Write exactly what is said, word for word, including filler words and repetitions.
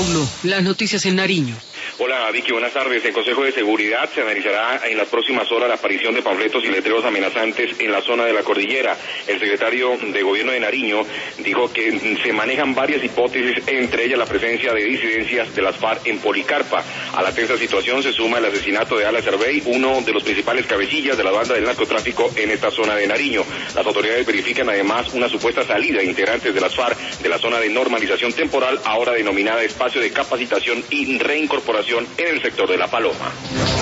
Paulo, las noticias en Nariño. Hola Vicky, buenas tardes. En Consejo de Seguridad se analizará en las próximas horas la aparición de panfletos y letreros amenazantes en la zona de la cordillera. El secretario de Gobierno de Nariño dijo que se manejan varias hipótesis, entre ellas la presencia de disidencias de las FARC en Policarpa. A la tensa situación se suma el asesinato de Alan Cervey, uno de los principales cabecillas de la banda del narcotráfico en esta zona de Nariño. Las autoridades verifican además una supuesta salida de integrantes de las FARC de la zona de normalización temporal, ahora denominada Espacio de Capacitación y Reincorporación en el sector de La Paloma.